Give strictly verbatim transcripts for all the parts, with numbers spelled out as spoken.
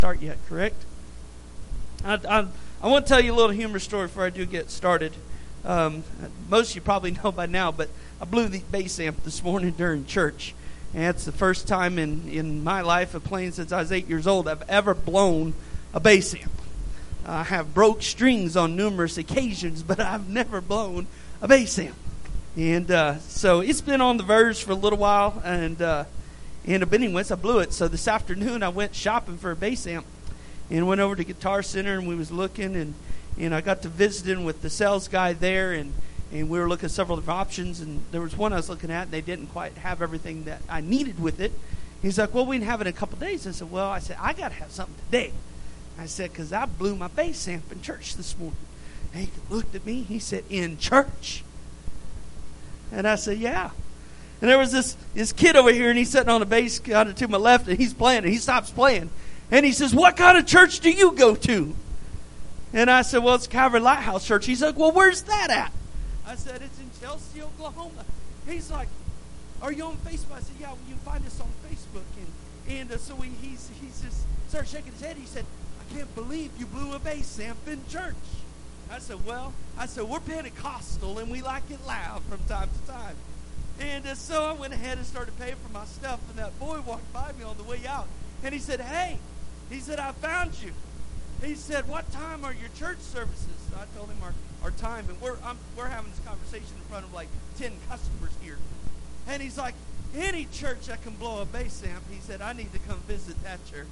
start yet, correct? I, I, I want to tell you a little humor story before I do get started. Um, most of you probably know by now, but I blew the bass amp this morning during church. And it's the first time in, in my life of playing since I was eight years old I've ever blown a bass amp. I have broke strings on numerous occasions, but I've never blown a bass amp. And uh, so it's been on the verge for a little while, and uh, and but anyways, I blew it. So this afternoon I went shopping for a bass amp and went over to Guitar Center, and we was looking, and, and I got to visiting with the sales guy there, and, and we were looking at several different options, and there was one I was looking at, and they didn't quite have everything that I needed with it. He's like, well, we can have it in a couple days. I said, well, I said, I got to have something today. I said, because I blew my bass amp in church this morning. And he looked at me. He said, in church? And I said, yeah. And there was this, this kid over here, and he's sitting on a bass kind of to my left, and he's playing, and he stops playing. And he says, what kind of church do you go to? And I said, well, it's Calvary Lighthouse Church. He's like, well, where's that at? I said, it's in Chelsea, Oklahoma. He's like, are you on Facebook? I said, yeah, well, you can find us on Facebook. And, and uh, so he, he's, he's just started shaking his head. He said, I can't believe you blew a bass amp in church. I said, well, I said, we're Pentecostal, and we like it loud from time to time. And uh, so I went ahead and started paying for my stuff, and that boy walked by me on the way out. And he said, hey, he said, I found you. He said, what time are your church services? So I told him our, our time, and we're I'm, we're having this conversation in front of like ten customers here. And he's like, any church that can blow a bass amp, he said, I need to come visit that church.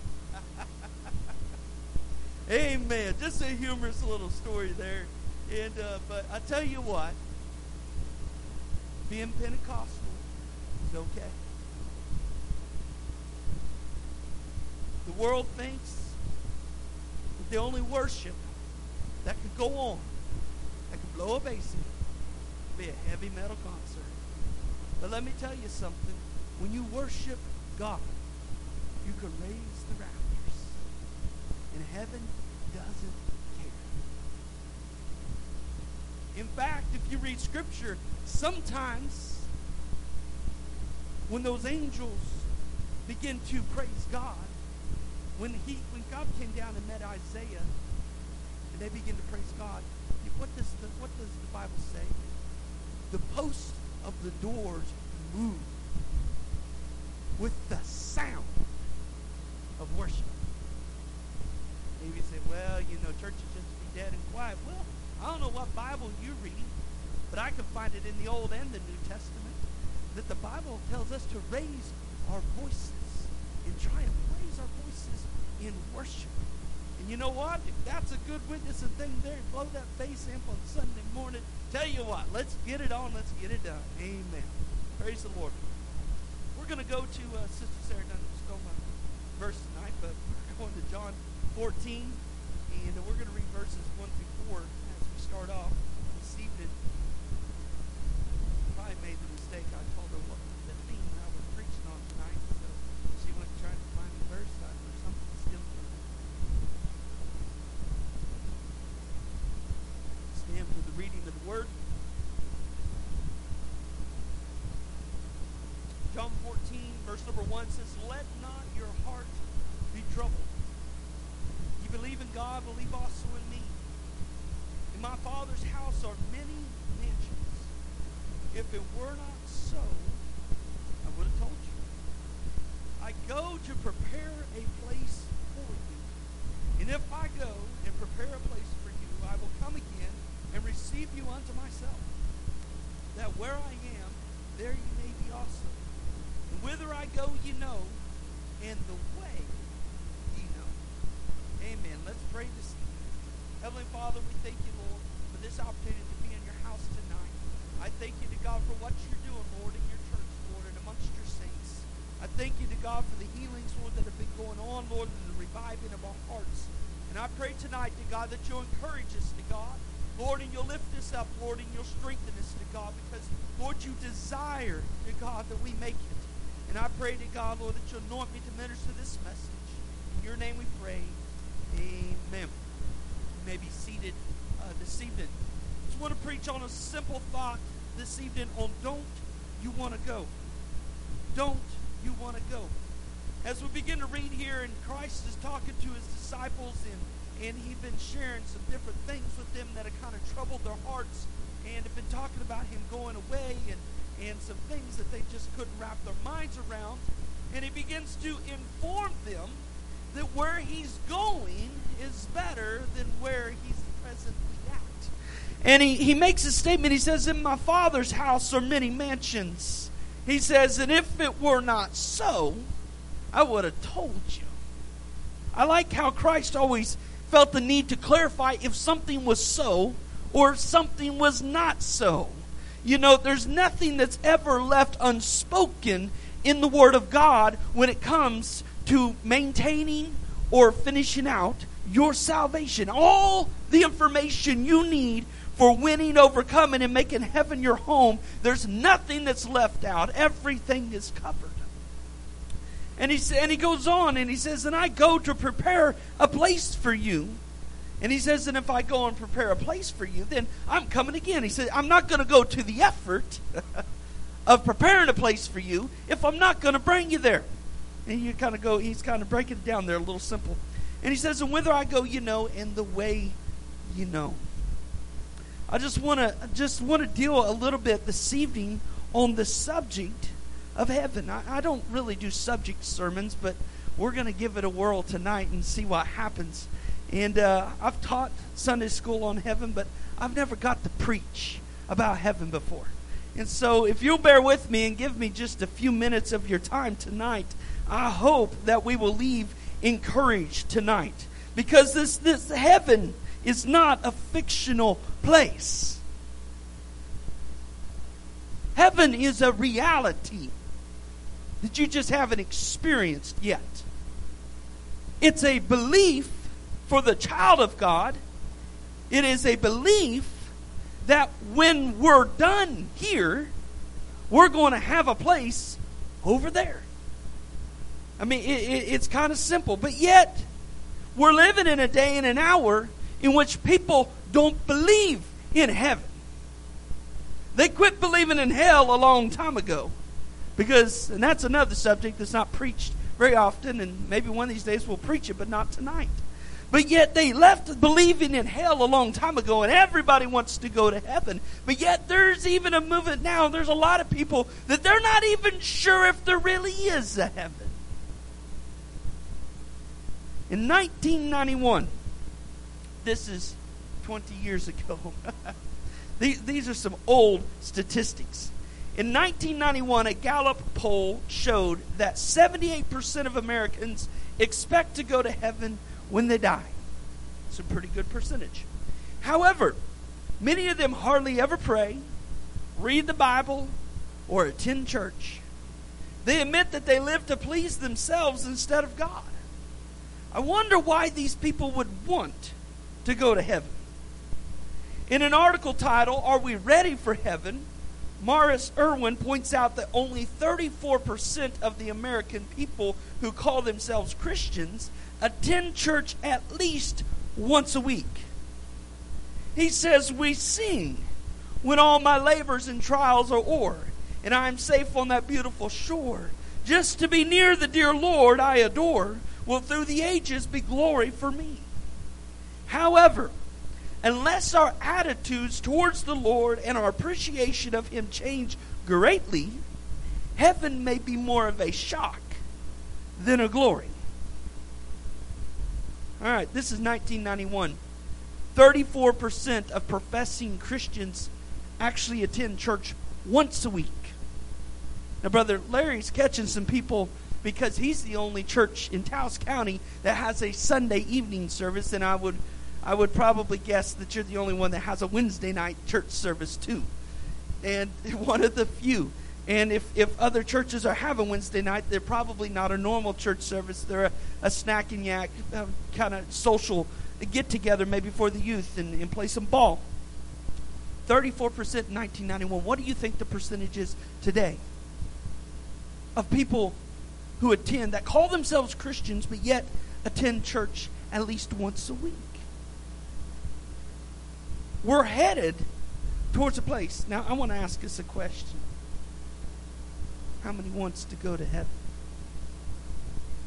Amen. Just a humorous little story there. And uh, but I tell you what, being Pentecostal is okay. The world thinks that the only worship that could go on, that could blow a bass amp, would be a heavy metal concert. But let me tell you something. When you worship God, you can raise the rafters. And heaven doesn't care. In fact, if you read Scripture, sometimes when those angels begin to praise God, when he, when God came down and met Isaiah, and they begin to praise God, what does the, what does the Bible say? The posts of the doors move with the sound of worship. Maybe you say, well, you know, church is just to be dead and quiet. Well, I don't know what Bible you read, but I can find it in the Old and the New Testament that the Bible tells us to raise our voices and try and raise our voices in worship. And you know what? If that's a good witness and thing there, blow that bass amp on Sunday morning. Tell you what, let's get it on. Let's get it done. Amen. Praise the Lord. We're going to go to uh, Sister Sarah Dunn stole my verse tonight, but we're going to John fourteen, and we're going to read verses one through four as we start off this evening. I made the mistake. I told her what the theme I was preaching on tonight, so she went trying to find the verse or something still. Stand for the reading of the Word. John fourteen, verse number one says, let not your heart be troubled. You believe in God, believe also in me. In my Father's house are many mansions. If it were not so, I would have told you. I go to prepare a place for you. And if I go and prepare a place for you, I will come again and receive you unto myself, that where I am, there you may be also. And whither I go, ye know, and the way ye know. Amen. Let's pray this evening. Heavenly Father, we thank you, Lord, for this opportunity to be in your house tonight. I thank you to God for what you're doing, Lord, in your church, Lord, and amongst your saints. I thank you to God for the healings, Lord, that have been going on, Lord, and the reviving of our hearts. And I pray tonight to God that you'll encourage us to God, Lord, and you'll lift us up, Lord, and you'll strengthen us to God, because, Lord, you desire to God that we make it. And I pray to God, Lord, that you'll anoint me to minister this message. In your name we pray. Amen. You may be seated uh, this evening. I just want to preach on a simple thought this evening on don't you want to go. Don't you want to go. As we begin to read here, and Christ is talking to his disciples, and, and he's been sharing some different things with them that have kind of troubled their hearts, and have been talking about him going away, and, and some things that they just couldn't wrap their minds around. And he begins to inform them that where he's going is better than where he's presently at. And he, he makes a statement. He says, in my Father's house are many mansions. He says, and if it were not so, I would have told you. I like how Christ always felt the need to clarify if something was so or something was not so. You know, there's nothing that's ever left unspoken in the Word of God when it comes to maintaining or finishing out your salvation. All the information you need for winning, overcoming, and making heaven your home, there's nothing that's left out. Everything is covered. And he, and he goes on and he says, and I go to prepare a place for you. And he says, and if I go and prepare a place for you, then I'm coming again. He said, I'm not going to go to the effort of preparing a place for you if I'm not going to bring you there. And you kind of go, he's kind of breaking it down there a little simple. And he says, and whither I go, you know, and the way you know. I just want to just want to deal a little bit this evening on the subject of heaven. I, I don't really do subject sermons, but we're going to give it a whirl tonight and see what happens. And uh, I've taught Sunday school on heaven, but I've never got to preach about heaven before. And so if you'll bear with me and give me just a few minutes of your time tonight, I hope that we will leave encouraged tonight. Because this, this heaven is not a fictional place. Heaven is a reality that you just haven't experienced yet. It's a belief for the child of God. It is a belief that when we're done here, we're going to have a place over there. I mean, it, it, it's kind of simple. But yet, we're living in a day and an hour in which people don't believe in heaven. They quit believing in hell a long time ago. Because, and that's another subject that's not preached very often, and maybe one of these days we'll preach it, but not tonight. But yet they left believing in hell a long time ago, and everybody wants to go to heaven. But yet there's even a movement now, there's a lot of people that they're not even sure if there really is a heaven. In nineteen ninety-one, this is twenty years ago, these, these are some old statistics. In nineteen ninety-one, a Gallup poll showed that seventy-eight percent of Americans expect to go to heaven when they die. It's a pretty good percentage. However, many of them hardly ever pray, read the Bible, or attend church. They admit that they live to please themselves instead of God. I wonder why these people would want to go to heaven. In an article titled, Are We Ready for Heaven?, Morris Irwin points out that only thirty-four percent of the American people who call themselves Christians attend church at least once a week. He says, we sing when all my labors and trials are o'er, and I am safe on that beautiful shore. Just to be near the dear Lord I adore will through the ages be glory for me. However, unless our attitudes towards the Lord and our appreciation of Him change greatly, heaven may be more of a shock than a glory. All right, this is nineteen ninety-one. thirty-four percent of professing Christians actually attend church once a week. Now, Brother Larry's catching some people because he's the only church in Taos County that has a Sunday evening service, and I would I would probably guess that you're the only one that has a Wednesday night church service too. And one of the few. And if, if other churches are having Wednesday night, they're probably not a normal church service. They're a, a snack and yak uh, kind of social get-together maybe for the youth and, and play some ball. thirty-four percent in nineteen ninety-one. What do you think the percentage is today of people who attend, that call themselves Christians, but yet attend church at least once a week? We're headed towards a place. Now, I want to ask us a question. How many wants to go to heaven?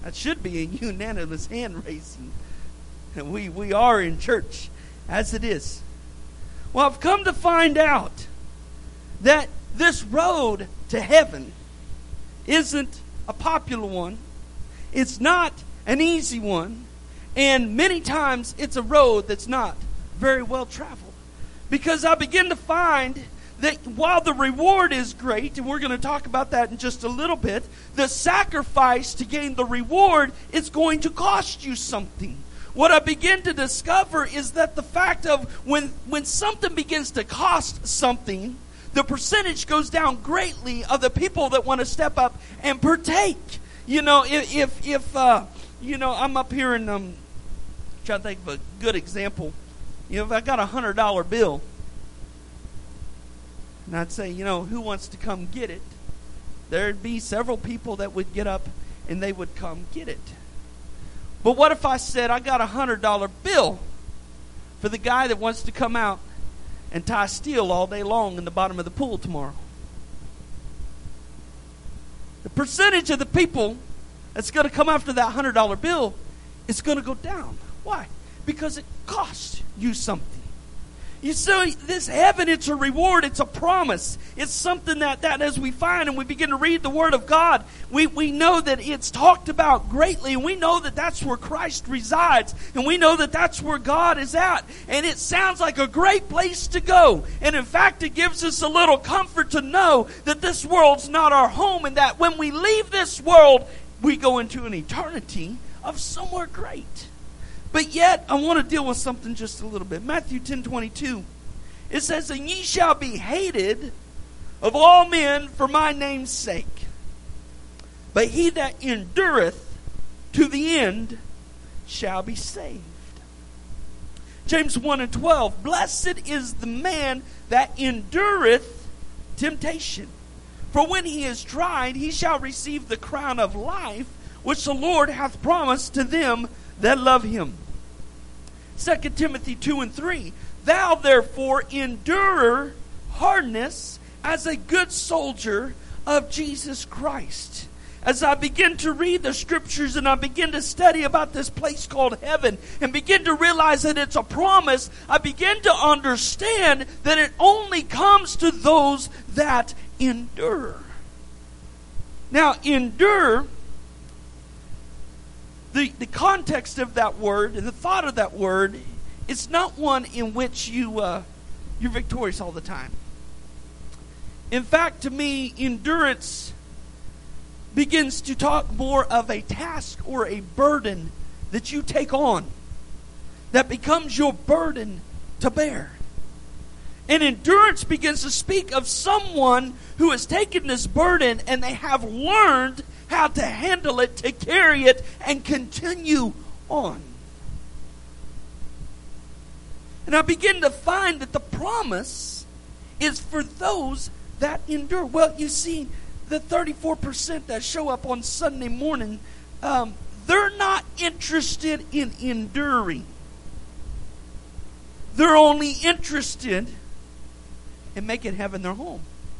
That should be a unanimous hand raising. And we, we are in church as it is. Well, I've come to find out that this road to heaven isn't a popular one. It's not an easy one. And many times it's a road that's not very well traveled. Because I begin to find that while the reward is great, and we're going to talk about that in just a little bit, the sacrifice to gain the reward is going to cost you something. What I begin to discover is that the fact of when, when something begins to cost something, the percentage goes down greatly of the people that want to step up and partake. You know, if, if, if uh, you know, I'm up here and um, trying to think of a good example. You know, if I got a one hundred dollar bill, and I'd say, you know, who wants to come get it? There'd be several people that would get up and they would come get it. But what if I said, I got a one hundred dollar bill for the guy that wants to come out and tie steel all day long in the bottom of the pool tomorrow? The percentage of the people that's going to come after that one hundred dollar bill is going to go down. Why? Because it costs you something. You see, this heaven, it's a reward, it's a promise. It's something that, that as we find and we begin to read the Word of God, we, we know that it's talked about greatly, and we know that that's where Christ resides, and we know that that's where God is at. And it sounds like a great place to go. And in fact, it gives us a little comfort to know that this world's not our home, and that when we leave this world, we go into an eternity of somewhere great. But yet, I want to deal with something just a little bit. Matthew ten twenty-two. It says, and ye shall be hated of all men for my name's sake. But he that endureth to the end shall be saved. James one and twelve. Blessed is the man that endureth temptation. For when he is tried, he shall receive the crown of life, which the Lord hath promised to them that love him. Second Timothy two and three. Thou therefore endure hardness as a good soldier of Jesus Christ. As I begin to read the scriptures and I begin to study about this place called heaven and begin to realize that it's a promise, I begin to understand that it only comes to those that endure. Now, endure, The, the context of that word and the thought of that word is not one in which you, uh, you're victorious all the time. In fact, to me, endurance begins to talk more of a task or a burden that you take on that becomes your burden to bear. And endurance begins to speak of someone who has taken this burden and they have learned how to handle it, to carry it, and continue on. And I begin to find that the promise is for those that endure. Well, you see, the thirty-four percent that show up on Sunday morning, um, they're not interested in enduring. They're only interested in making heaven their home.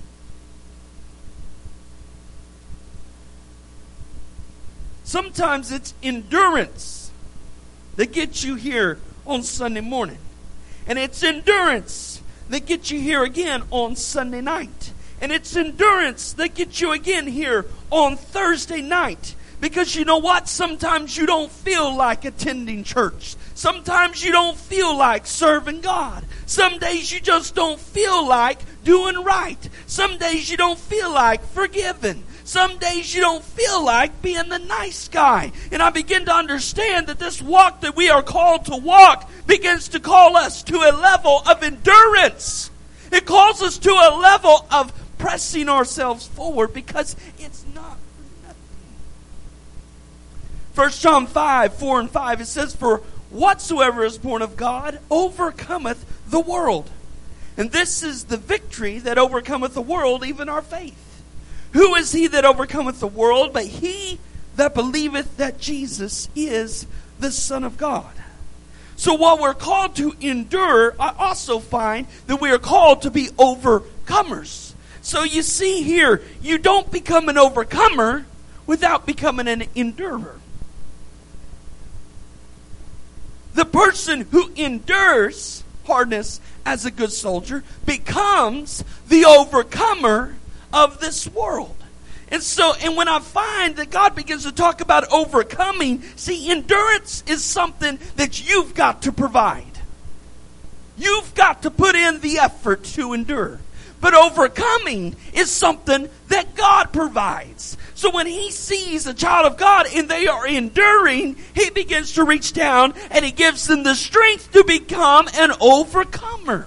Sometimes it's endurance that gets you here on Sunday morning. And it's endurance that gets you here again on Sunday night. And it's endurance that gets you again here on Thursday night. Because you know what? Sometimes you don't feel like attending church. Sometimes you don't feel like serving God. Some days you just don't feel like doing right. Some days you don't feel like forgiving. Some days you don't feel like being the nice guy. And I begin to understand that this walk that we are called to walk begins to call us to a level of endurance. It calls us to a level of pressing ourselves forward because it's not for nothing. First John five, four and five, it says, for whatsoever is born of God overcometh the world. And this is the victory that overcometh the world, even our faith. Who is he that overcometh the world but he that believeth that Jesus is the Son of God? So while we're called to endure, I also find that we are called to be overcomers. So you see here, you don't become an overcomer without becoming an endurer. person who endures hardness as a good soldier becomes the overcomer of this world. And so, and when I find that God begins to talk about overcoming, see, endurance is something that you've got to provide. You've got to put in the effort to endure. But overcoming is something that God provides. So when He sees a child of God and they are enduring, He begins to reach down and He gives them the strength to become an overcomer.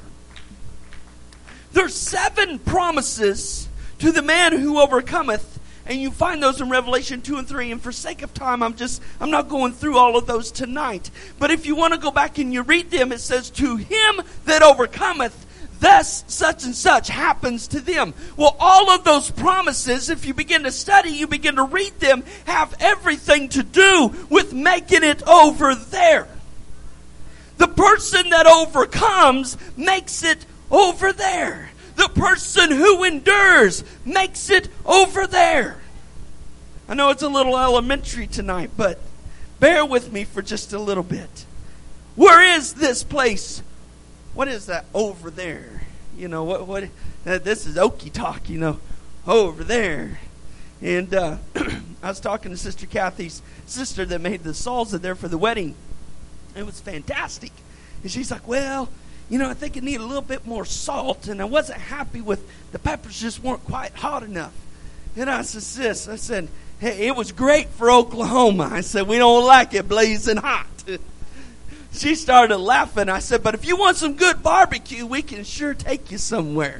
There's seven promises to the man who overcometh, and you find those in Revelation two and three. And for sake of time, I'm just I'm not going through all of those tonight. But if you want to go back and you read them, it says, "To him that overcometh, thus such and such happens to them." Well, all of those promises, if you begin to study, you begin to read them, have everything to do with making it over there. The person that overcomes makes it over there. The person who endures makes it over there. I know it's a little elementary tonight, but bear with me for just a little bit. Where is this place? What is that over there? You know, what? What? Uh, this is Okie talk, you know, over there. And uh, I was talking to Sister Kathy's sister that made the salsa there for the wedding. It was fantastic. And she's like, well, you know, I think it needed a little bit more salt, and I wasn't happy with the peppers, just weren't quite hot enough. And I said, sis, I said, hey, it was great for Oklahoma. I said, we don't like it blazing hot. She started laughing. I said, but if you want some good barbecue, we can sure take you somewhere.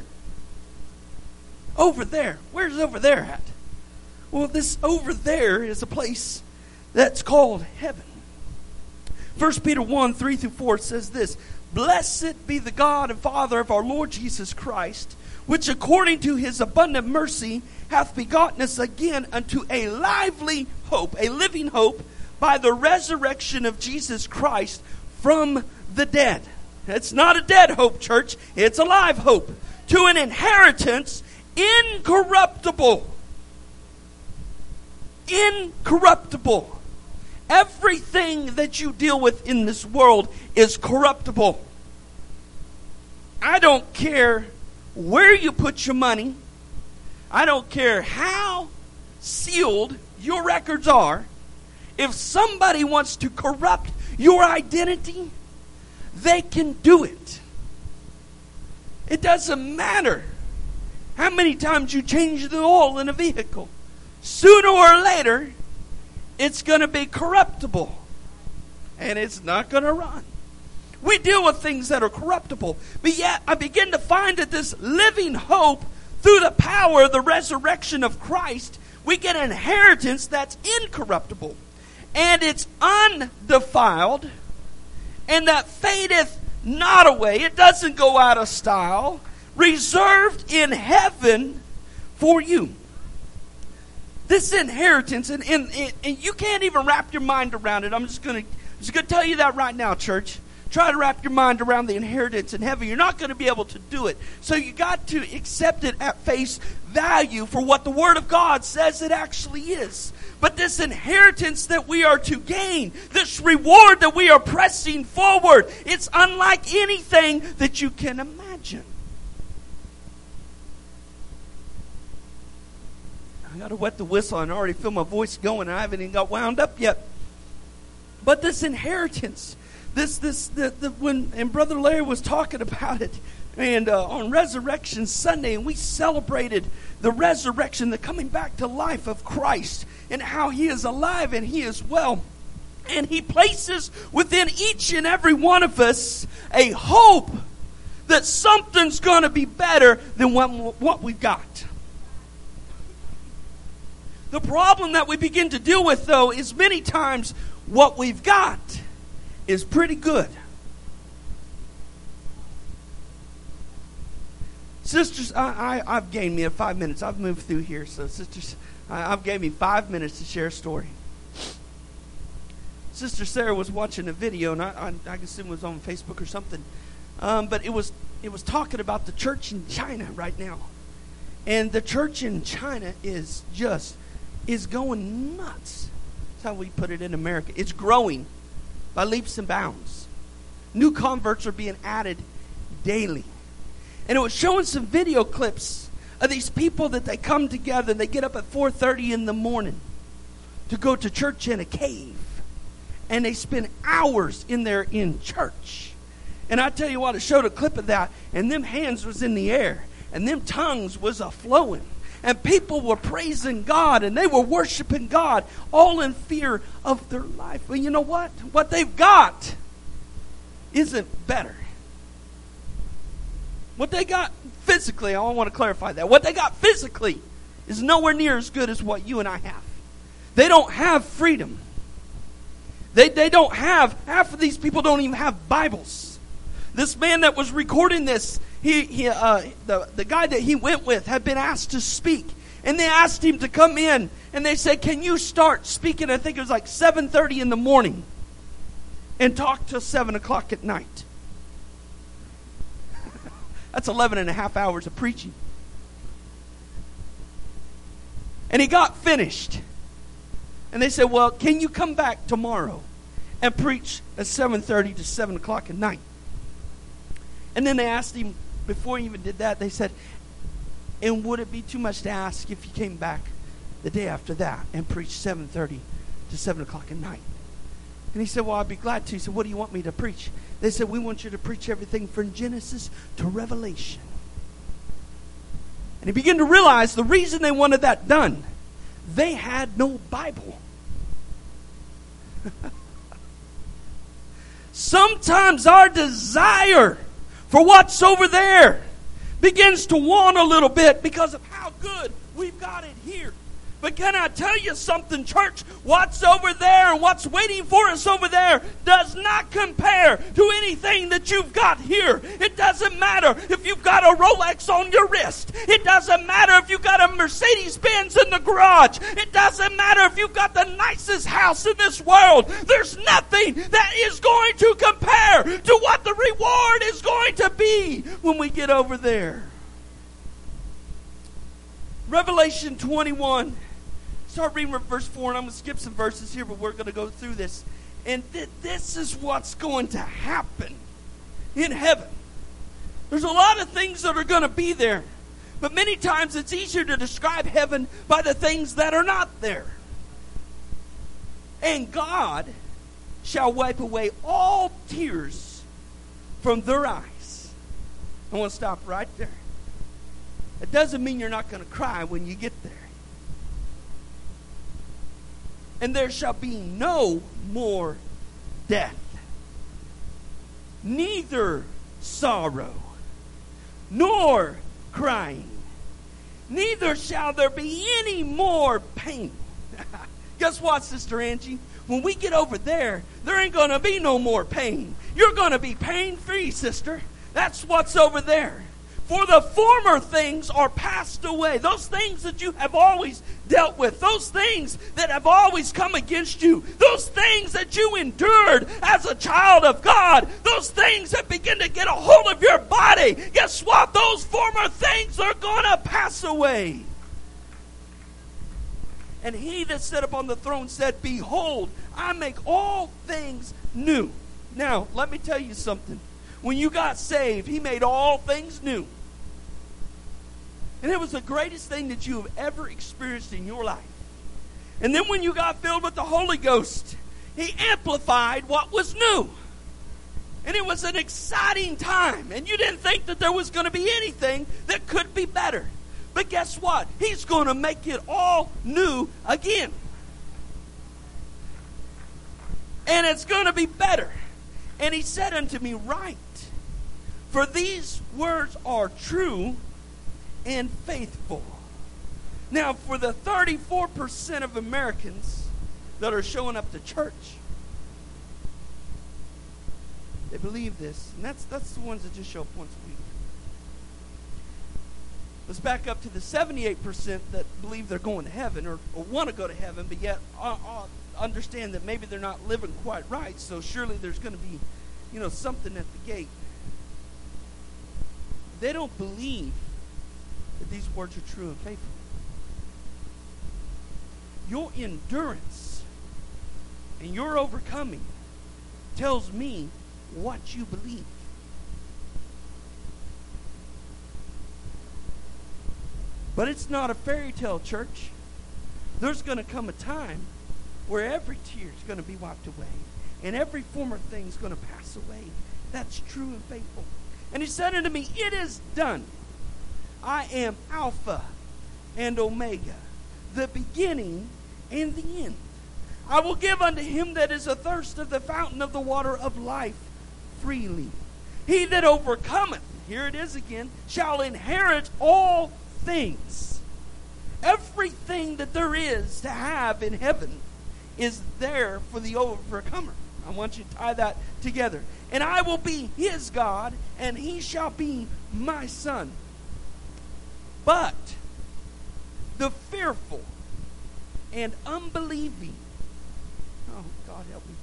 Over there. Where's over there at? Well, this over there is a place that's called heaven. First Peter one, three through four says this, "Blessed be the God and Father of our Lord Jesus Christ, which according to His abundant mercy hath begotten us again unto a lively hope," a living hope, "by the resurrection of Jesus Christ from the dead." It's not a dead hope, church. It's a live hope. "To an inheritance incorruptible." Incorruptible. Everything that you deal with in this world is corruptible. I don't care where you put your money. I don't care how sealed your records are. If somebody wants to corrupt your identity, they can do it. It doesn't matter how many times you change the oil in a vehicle. Sooner or later, it's going to be corruptible. And it's not going to run. We deal with things that are corruptible. But yet, I begin to find that this living hope, through the power of the resurrection of Christ, we get an inheritance that's incorruptible. And it's undefiled. And that fadeth not away. It doesn't go out of style. Reserved in heaven for you. This inheritance, and, and, and you can't even wrap your mind around it. I'm just going to just going to tell you that right now, church. Try to wrap your mind around the inheritance in heaven. You're not going to be able to do it. So you got to accept it at face value for what the Word of God says it actually is. But this inheritance that we are to gain, this reward that we are pressing forward, it's unlike anything that you can imagine. I got to wet the whistle and I already feel my voice going. I haven't even got wound up yet. But this inheritance, this, this, the, the, when, and Brother Larry was talking about it, and uh, on Resurrection Sunday, and we celebrated the resurrection, the coming back to life of Christ, and how He is alive and He is well. And He places within each and every one of us a hope that something's going to be better than what, what we've got. The problem that we begin to deal with, though, is many times what we've got is pretty good. Sisters, I, I, I've gained me a five minutes. I've moved through here, so sisters, I, I've gave me five minutes to share a story. Sister Sarah was watching a video, and I, I, I guess it was on Facebook or something, um, but it was it was talking about the church in China right now, and the church in China is just is going nuts. That's how we put it in America. It's growing by leaps and bounds. New converts are being added daily. And it was showing some video clips of these people that they come together and they get up at four thirty in the morning to go to church in a cave. And they spend hours in there in church. And I tell you what, it showed a clip of that, and them hands was in the air, and them tongues was a-flowing. And people were praising God, and they were worshiping God, all in fear of their life. But you know what? What they've got isn't better. What they got physically, I want to clarify that. What they got physically is nowhere near as good as what you and I have. They don't have freedom. They, they don't have, half of these people don't even have Bibles. This man that was recording this, he, he uh, the, the guy that he went with had been asked to speak. And they asked him to come in. And they said, can you start speaking? I think it was like seven thirty in the morning. And talk till seven o'clock at night. That's eleven and a half hours of preaching. And he got finished. And they said, well, can you come back tomorrow and preach at seven thirty to seven o'clock at night? And then they asked him, before he even did that, they said, and would it be too much to ask if you came back the day after that and preached seven thirty to seven o'clock at night? And he said, well, I'd be glad to. He said, what do you want me to preach? They said, we want you to preach everything from Genesis to Revelation. And he began to realize the reason they wanted that done, they had no Bible. Sometimes our desire for what's over there begins to wane a little bit because of how good we've got it here. But can I tell you something, church? What's over there and what's waiting for us over there does not compare to anything that you've got here. It doesn't matter if you've got a Rolex on your wrist. It doesn't matter if you've got a Mercedes-Benz in the garage. It doesn't matter if you've got the nicest house in this world. There's nothing that is going to compare to what the reward is going to be when we get over there. Revelation twenty-one. Start reading verse four, and I'm going to skip some verses here, but we're going to go through this. And th- this is what's going to happen in heaven. There's a lot of things that are going to be there, but many times it's easier to describe heaven by the things that are not there. And God shall wipe away all tears from their eyes. I want to stop right there. It doesn't mean you're not going to cry when you get there. And there shall be no more death, neither sorrow, nor crying, neither shall there be any more pain. Guess what, Sister Angie? When we get over there, there ain't going to be no more pain. You're going to be pain-free, sister. That's what's over there. For the former things are passed away. Those things that you have always dealt with. Those things that have always come against you. Those things that you endured as a child of God. Those things that begin to get a hold of your body. Guess what? Those former things are going to pass away. And he that sat upon the throne said, behold, I make all things new. Now, let me tell you something. When you got saved, he made all things new. And it was the greatest thing that you have ever experienced in your life. And then when you got filled with the Holy Ghost, he amplified what was new. And it was an exciting time. And you didn't think that there was going to be anything that could be better. But guess what? He's going to make it all new again. And it's going to be better. And he said unto me, write, for these words are true and faithful. Now, for the thirty-four percent of Americans that are showing up to church, they believe this. And that's, that's the ones that just show up once a week. Let's back up to the seventy-eight percent that believe they're going to heaven or, or want to go to heaven, but yet uh, uh, understand that maybe they're not living quite right, so surely there's going to be, you know, something at the gate. They don't believe that these words are true and faithful. Your endurance and your overcoming tells me what you believe. But it's not a fairy tale, church. There's going to come a time where every tear is going to be wiped away, and every former thing is going to pass away. That's true and faithful. And he said unto me, it is done. I am Alpha and Omega, the beginning and the end. I will give unto him that is athirst of the fountain of the water of life freely. He that overcometh, here it is again, shall inherit all things. Everything that there is to have in heaven is there for the overcomer. I want you to tie that together. And I will be his God, and he shall be my son. But the fearful and unbelieving, oh, God help me.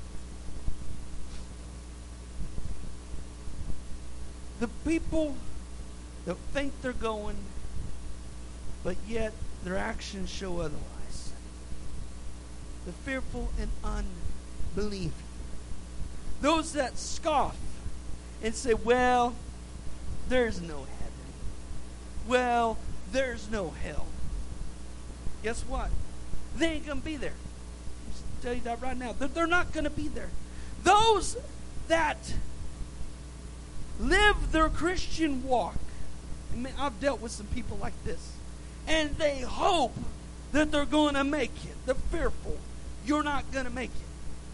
The people that think they're going, but yet their actions show otherwise. The fearful and unbelieving. Those that scoff and say, well, there's no heaven. Well, there's no hell. Guess what? They ain't going to be there. I'll tell you that right now. They're, they're not going to be there. Those that live their Christian walk, I mean, I've dealt with some people like this, and they hope that they're going to make it. They're fearful. You're not going to make it.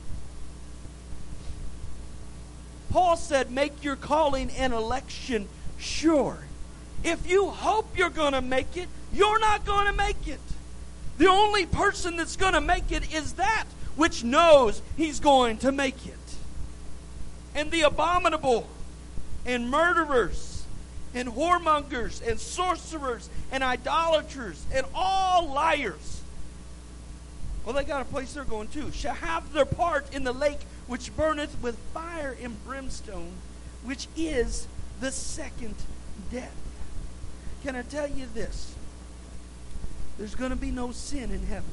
Paul said, make your calling and election sure. If you hope you're going to make it, you're not going to make it. The only person that's going to make it is that which knows he's going to make it. And the abominable and murderers and whoremongers and sorcerers and idolaters and all liars, well, they got a place they're going to, shall have their part in the lake which burneth with fire and brimstone, which is the second death. Can I tell you this? There's going to be no sin in heaven.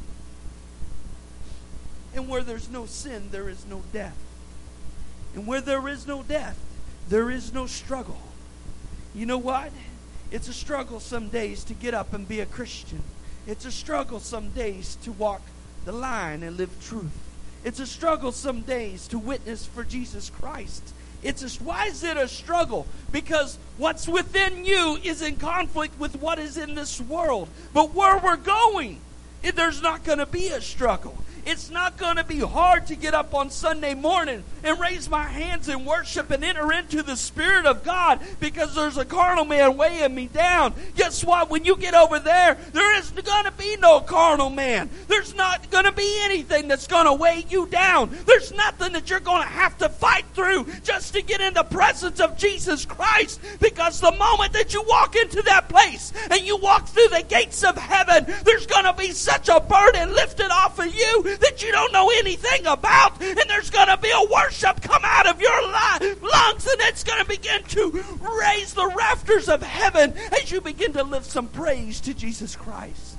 And where there's no sin, there is no death. And where there is no death, there is no struggle. You know what? It's a struggle some days to get up and be a Christian. It's a struggle some days to walk the line and live truth. It's a struggle some days to witness for Jesus Christ. It's a, why is it a struggle? Because what's within you is in conflict with what is in this world. But where we're going, it, there's not going to be a struggle. It's not going to be hard to get up on Sunday morning and raise my hands in worship and enter into the Spirit of God because there's a carnal man weighing me down. Guess what? When you get over there, there is going to be no carnal man. There's not going to be anything that's going to weigh you down. There's nothing that you're going to have to fight through just to get in the presence of Jesus Christ, because the moment that you walk into that place and you walk through the gates of heaven, there's going to be such a burden lifted off of you that you don't know anything about, and there's going to be a worship come out of your lungs, and it's going to begin to raise the rafters of heaven as you begin to lift some praise to Jesus Christ.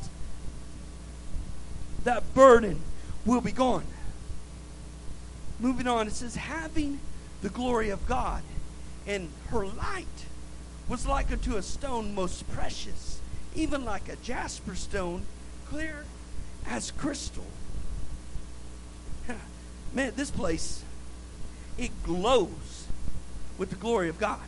That burden will be gone. Moving on, it says, having the glory of God, and her light was like unto a stone most precious, even like a jasper stone, clear as crystal. Man, this place, it glows with the glory of God.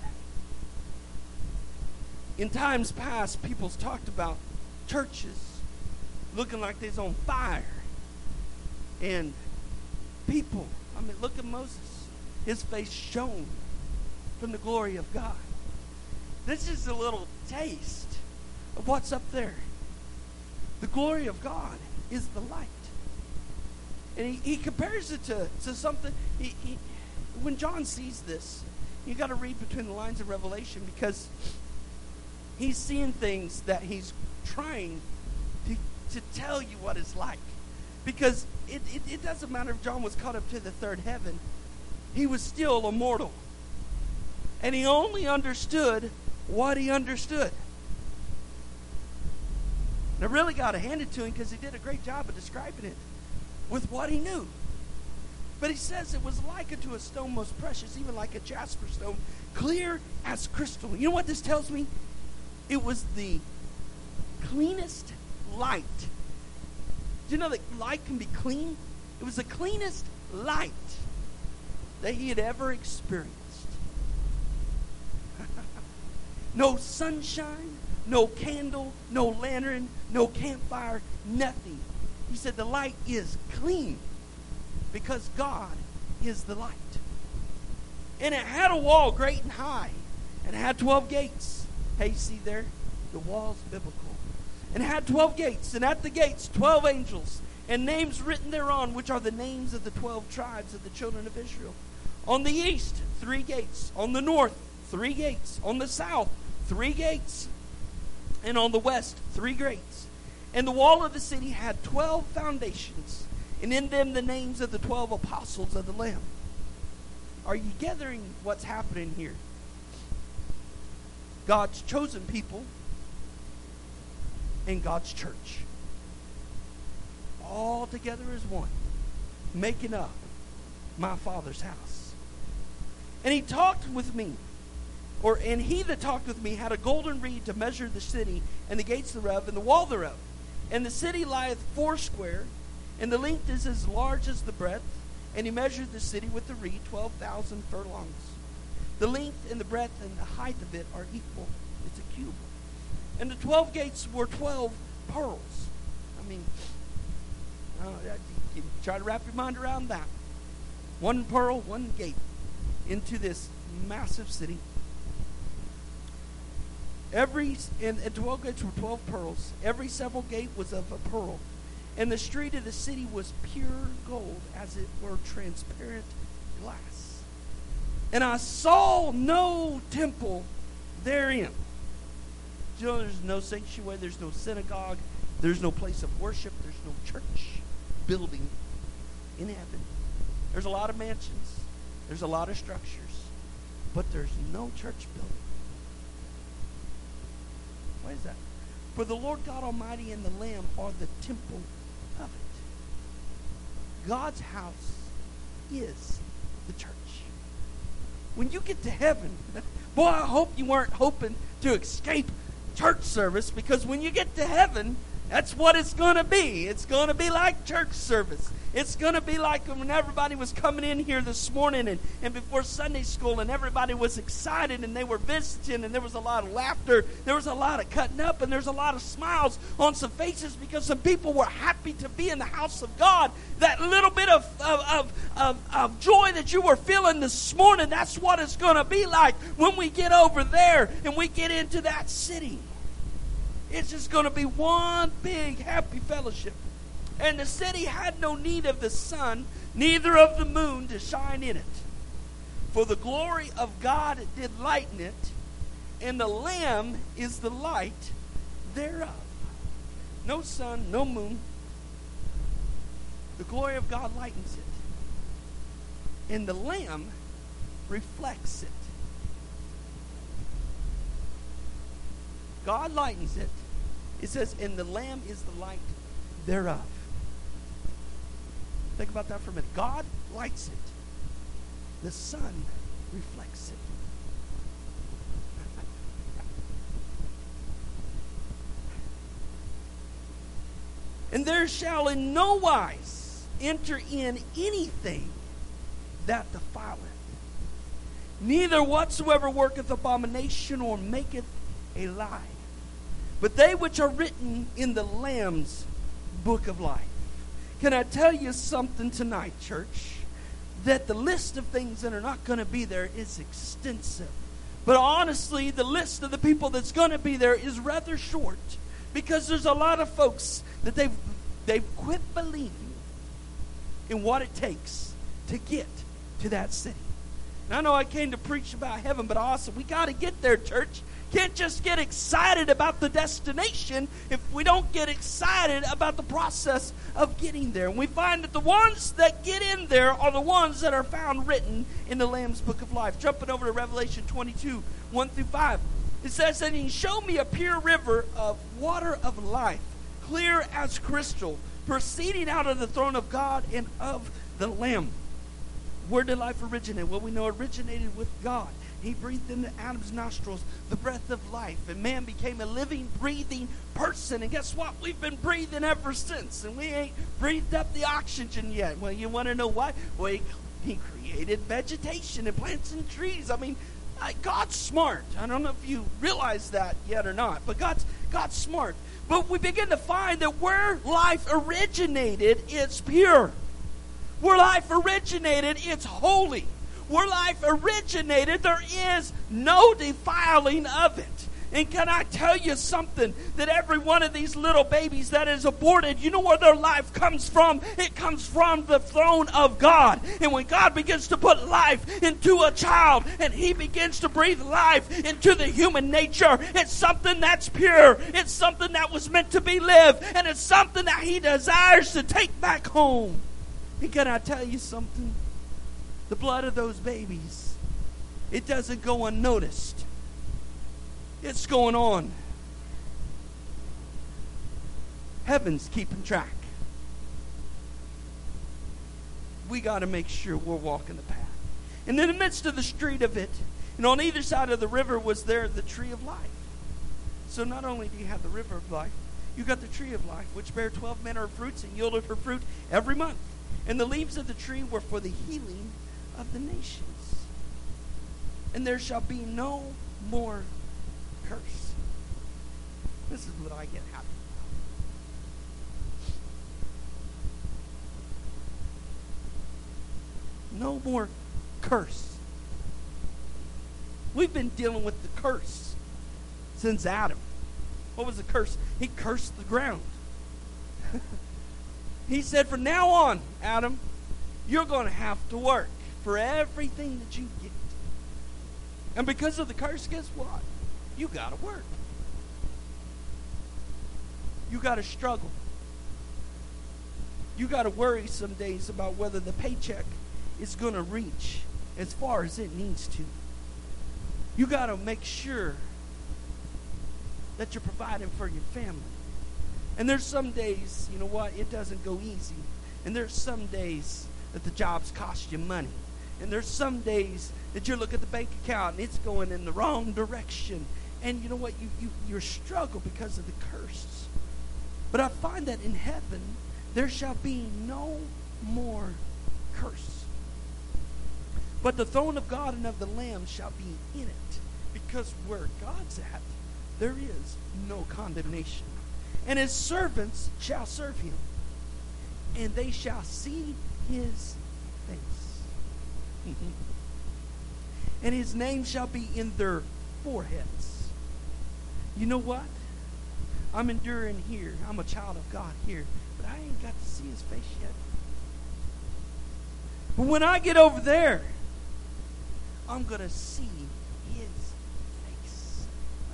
In times past, people's talked about churches looking like they's on fire. And people, I mean, look at Moses. His face shone from the glory of God. This is a little taste of what's up there. The glory of God is the light. And he, he compares it to, to something. He, he, when John sees this, you got to read between the lines of Revelation, because he's seeing things that he's trying to, to tell you what it's like. Because it, it, it doesn't matter if John was caught up to the third heaven. He was still immortal. And he only understood what he understood. And I really got to hand it to him, because he did a great job of describing it with what he knew. But he says it was like unto a stone most precious, even like a jasper stone, clear as crystal. You know what this tells me? It was the cleanest light. Do you know that light can be clean? It was the cleanest light that he had ever experienced. No sunshine, no candle, no lantern, no campfire, nothing. He said the light is clean because God is the light. And it had a wall great and high, and it had twelve gates. Hey, you see there? The wall's biblical. And it had twelve gates, and at the gates twelve angels, and names written thereon, which are the names of the twelve tribes of the children of Israel. On the east, three gates. On the north, three gates. On the south, three gates. And on the west, three gates. And the wall of the city had twelve foundations, and in them the names of the twelve apostles of the Lamb. Are you gathering what's happening here? God's chosen people and God's church, all together as one, making up my Father's house. And he talked with me, or and he that talked with me had a golden reed to measure the city, and the gates thereof, and the wall thereof. And the city lieth foursquare, and the length is as large as the breadth. And he measured the city with the reed, twelve thousand furlongs. The length and the breadth and the height of it are equal. It's a cube. And the twelve gates were twelve pearls. I mean, uh, you can try to wrap your mind around that. One pearl, one gate into this massive city. Every and, and twelve gates were twelve pearls. Every several gate was of a pearl. And the street of the city was pure gold, as it were transparent glass. And I saw no temple therein. You know, there's no sanctuary, there's no synagogue, there's no place of worship, there's no church building in heaven. There's a lot of mansions, there's a lot of structures, but there's no church building. Why is that? For the Lord God Almighty and the Lamb are the temple of it. God's house is the church. When you get to heaven, boy, I hope you weren't hoping to escape church service, because when you get to heaven, that's what it's going to be. It's going to be like church service. It's going to be like when everybody was coming in here this morning and, and before Sunday school, and everybody was excited and they were visiting, and there was a lot of laughter. There was a lot of cutting up, and there's a lot of smiles on some faces because some people were happy to be in the house of God. That little bit of, of, of, of, of joy that you were feeling this morning, that's what it's going to be like when we get over there and we get into that city. It's just going to be one big happy fellowship. And the city had no need of the sun, neither of the moon to shine in it. For the glory of God did lighten it, and the Lamb is the light thereof. No sun, no moon. The glory of God lightens it, and the Lamb reflects it. God lightens it. It says, and the Lamb is the light thereof. Think about that for a minute. God lights it. The sun reflects it. And there shall in no wise enter in anything that defileth, neither whatsoever worketh abomination or maketh a lie, but they which are written in the Lamb's book of life. Can I tell you something tonight, church? That the list of things that are not going to be there is extensive. But honestly, the list of the people that's going to be there is rather short, because there's a lot of folks that they've they've quit believing in what it takes to get to that city. And I know I came to preach about heaven, but also we got to get there, church. Can't just get excited about the destination if we don't get excited about the process of getting there. And we find that the ones that get in there are the ones that are found written in the Lamb's book of life. Jumping over to Revelation twenty-two, one through five. It says, and he showed me a pure river of water of life, clear as crystal, proceeding out of the throne of God and of the Lamb. Where did life originate? Well, we know it originated with God. He breathed into Adam's nostrils the breath of life, and man became a living, breathing person. And guess what? We've been breathing ever since, and we ain't breathed up the oxygen yet. Well, you want to know why? Well, he, he created vegetation and plants and trees. I mean, uh, God's smart. I don't know if you realize that yet or not, but God's God's smart. But we begin to find that where life originated, it's pure. Where life originated, it's holy. Where life originated, there is no defiling of it. And can I tell you something? That every one of these little babies that is aborted, you know where their life comes from? It comes from the throne of God. And when God begins to put life into a child, and He begins to breathe life into the human nature, it's something that's pure. It's something that was meant to be lived. And it's something that He desires to take back home. And can I tell you something? The blood of those babies, it doesn't go unnoticed. It's going on. Heaven's keeping track. We got to make sure we're walking the path. And in the midst of the street of it, and on either side of the river was there the tree of life. So not only do you have the river of life, you got the tree of life, which bare twelve manner of fruits and yielded her fruit every month. And the leaves of the tree were for the healing of the nations. And there shall be no more curse. This is what I get happy about. No more curse. We've been dealing with the curse since Adam. What was the curse? He cursed the ground. He said, from now on, Adam, you're going to have to work for everything that you get. And because of the curse, guess what? You got to work. You got to struggle. You got to worry some days about whether the paycheck is going to reach as far as it needs to. You got to make sure that you're providing for your family. And there's some days, you know what, it doesn't go easy. And there's some days that the jobs cost you money. And there's some days that you look at the bank account and it's going in the wrong direction. And you know what, you, you, you struggle because of the curse. But I find that in heaven, there shall be no more curse. But the throne of God and of the Lamb shall be in it. Because where God's at, there is no condemnation. And his servants shall serve him, and they shall see his face. And his name shall be in their foreheads. You know what? I'm enduring here. I'm a child of God here, but I ain't got to see his face yet. But when I get over there, I'm going to see his face.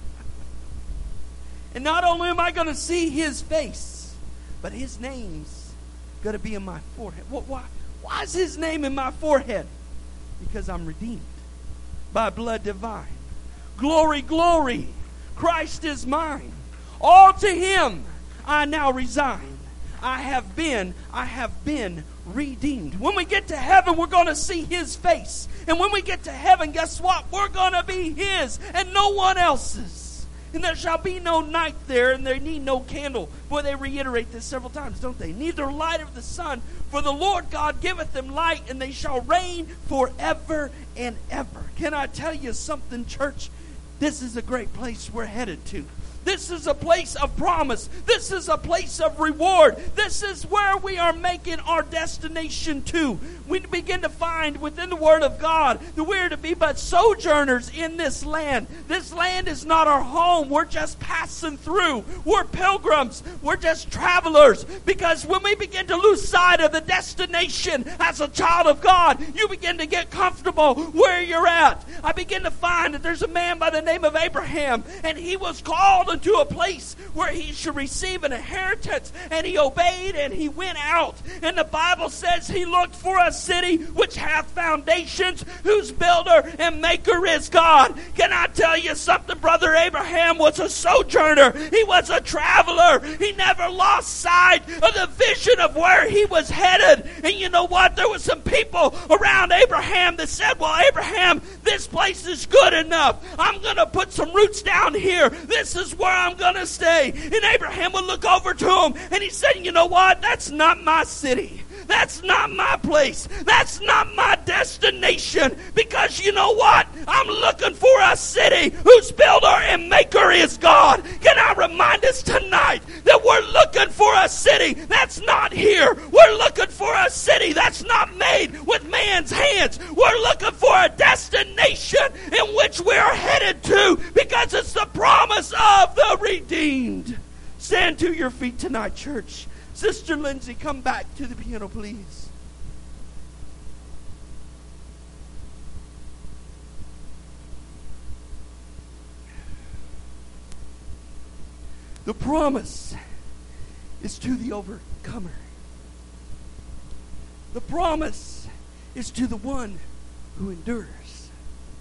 And not only am I going to see his face, but his name's going to be in my forehead. Why? Why is his name in my forehead? Because I'm redeemed by blood divine. Glory, glory. Christ is mine. All to him I now resign. I have been, I have been redeemed. When we get to heaven, we're going to see his face. And when we get to heaven, guess what? We're going to be his and no one else's. And there shall be no night there, and there need no candle. Boy, they reiterate this several times, don't they? Neither light of the sun, for the Lord God giveth them light, and they shall reign forever and ever. Can I tell you something, church? This is a great place we're headed to. This is a place of promise. This is a place of reward. This is where we are making our destination to. We begin to find within the Word of God that we're to be but sojourners in this land. This land is not our home. We're just passing through. We're pilgrims. We're just travelers. Because when we begin to lose sight of the destination as a child of God, you begin to get comfortable where you're at. I begin to find that there's a man by the name of Abraham, and he was called called into a place where he should receive an inheritance, and he obeyed and he went out. And the Bible says he looked for a city which hath foundations, whose builder and maker is God. Can I tell you something? Brother Abraham was a sojourner. He was a traveler. He never lost sight of the vision of where he was headed. And you know what? There was some people around Abraham that said, well, Abraham, this place is good enough. I'm going to put some roots down here. This is where I'm going to stay. And Abraham would look over to him and he said, you know what? That's not my city. That's not my place. That's not my destination. Because you know what? I'm looking for a city whose builder and maker is God. Can I remind us tonight that we're looking for a city that's not here. We're looking for a city that's not made with man's hands. We're looking for a destination in which we're headed to, because it's the promise of the redeemed. Stand to your feet tonight, church. Sister Lindsay, come back to the piano, please. The promise is to the overcomer. The promise is to the one who endures.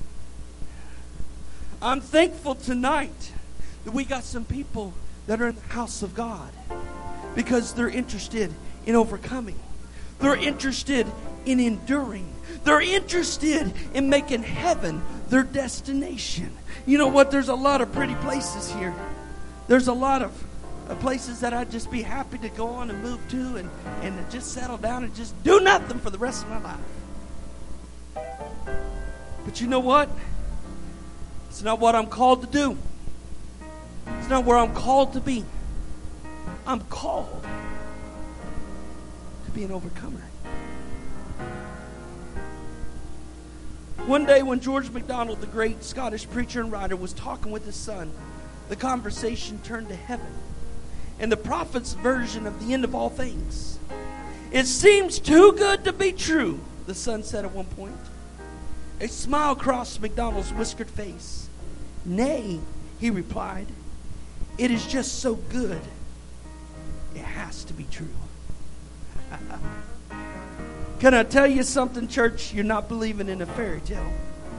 I'm thankful tonight that we got some people that are in the house of God, because they're interested in overcoming. They're interested in enduring. They're interested in making heaven their destination. You know what? There's a lot of pretty places here. There's a lot of uh, places that I'd just be happy to go on and move to and, and just settle down and just do nothing for the rest of my life. But you know what? It's not what I'm called to do. It's not where I'm called to be. I'm called to be an overcomer. One day when George MacDonald, the great Scottish preacher and writer, was talking with his son, the conversation turned to heaven and the prophet's version of the end of all things. It seems too good to be true, the son said at one point. A smile crossed MacDonald's whiskered face. Nay, he replied, it is just so good. It has to be true. Can I tell you something, church? You're not believing in a fairy tale.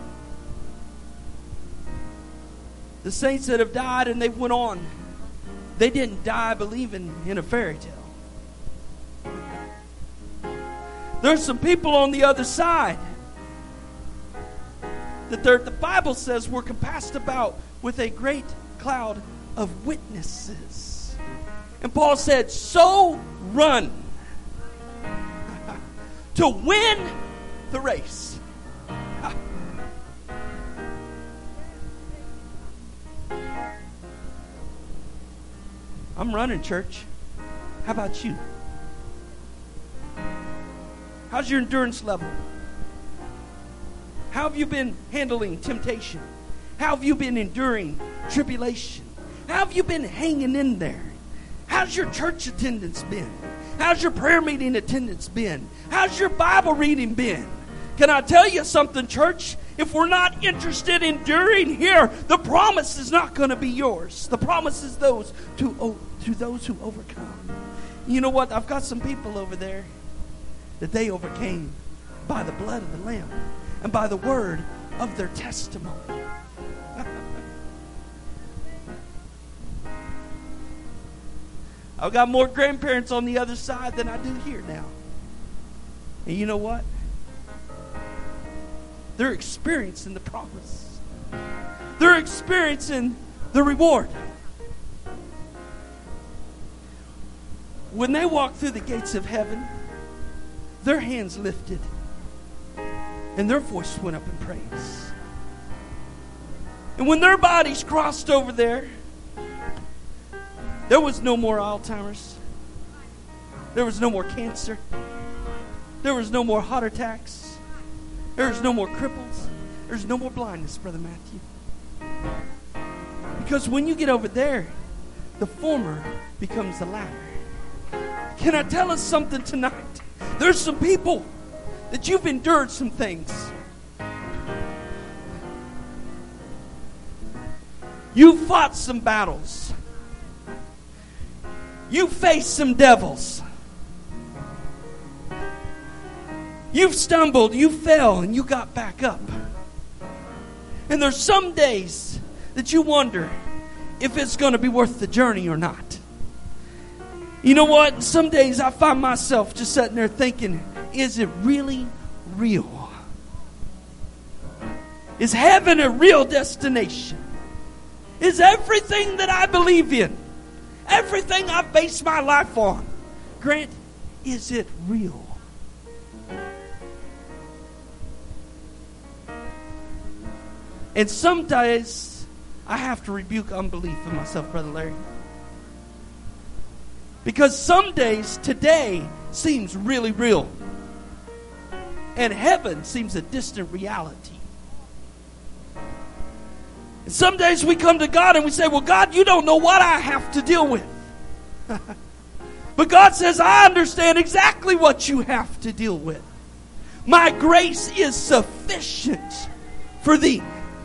The saints that have died and they went on, they didn't die believing in a fairy tale. There's some people on the other side that the Bible says were compassed about with a great cloud of witnesses. And Paul said, so run to win the race. I'm running, church. How about you? How's your endurance level? How have you been handling temptation? How have you been enduring tribulation? How have you been hanging in there? How's your church attendance been? How's your prayer meeting attendance been? How's your Bible reading been? Can I tell you something, church? If we're not interested in enduring here, the promise is not going to be yours. The promise is those to, oh, to those who overcome. You know what? I've got some people over there that they overcame by the blood of the Lamb and by the word of their testimony. I've got more grandparents on the other side than I do here now. And you know what? They're experiencing the promise. They're experiencing the reward. When they walk through the gates of heaven, their hands lifted and their voice went up in praise. And when their bodies crossed over there, there was no more Alzheimer's. There was no more cancer. There was no more heart attacks. There was no more cripples. There's no more blindness, Brother Matthew. Because when you get over there, the former becomes the latter. Can I tell us something tonight? There's some people that you've endured some things. You fought some battles. You faced some devils. You've stumbled, you fell, and you got back up. And there's some days that you wonder if it's going to be worth the journey or not. You know what? Some days I find myself just sitting there thinking, is it really real? Is heaven a real destination? Is everything that I believe in, everything I base my life on, Grant, is it real? And some days I have to rebuke unbelief in myself, Brother Larry. Because some days today seems really real. And heaven seems a distant reality. And some days we come to God and we say, well, God, you don't know what I have to deal with. But God says, I understand exactly what you have to deal with. My grace is sufficient for thee.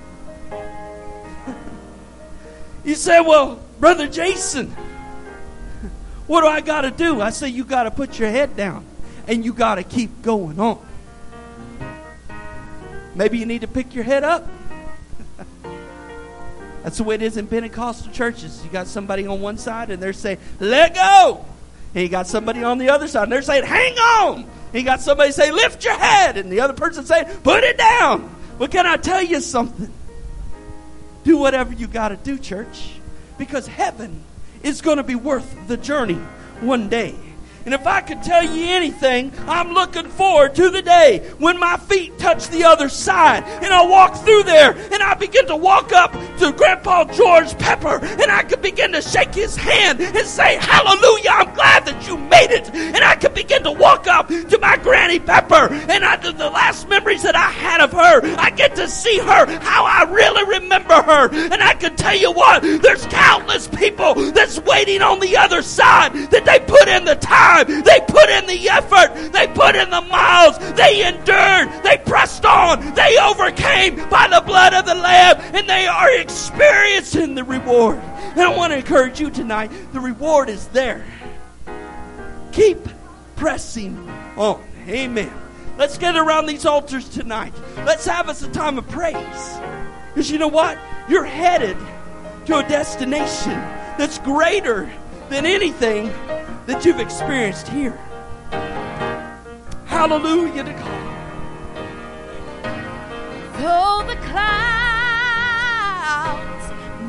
You say, well, Brother Jason, what do I got to do? I say, you got to put your head down and you got to keep going on. Maybe you need to pick your head up. That's the way it is in Pentecostal churches. You got somebody on one side and they're saying, let go. And you got somebody on the other side and they're saying, hang on. And you got somebody saying, lift your head. And the other person saying, put it down. Well, can I tell you something? Do whatever you got to do, church. Because heaven is going to be worth the journey one day. And if I could tell you anything, I'm looking forward to the day when my feet touch the other side and I walk through there and I begin to walk up to Grandpa George Pepper and I could begin to shake his hand and say, hallelujah, I'm glad that you made it. And I could begin to walk up to my Granny Pepper and I, the last memories that I had of her, I get to see her, how I really remember her. And I can tell you what, there's countless people that's waiting on the other side that they put in the time. They put in the effort. They put in the miles. They endured. They pressed on. They overcame by the blood of the Lamb. And they are experiencing the reward. And I want to encourage you tonight. The reward is there. Keep pressing on. Amen. Let's get around these altars tonight. Let's have us a time of praise. Because you know what? You're headed to a destination that's greater than anything that you've experienced here. Hallelujah to God. Though the clouds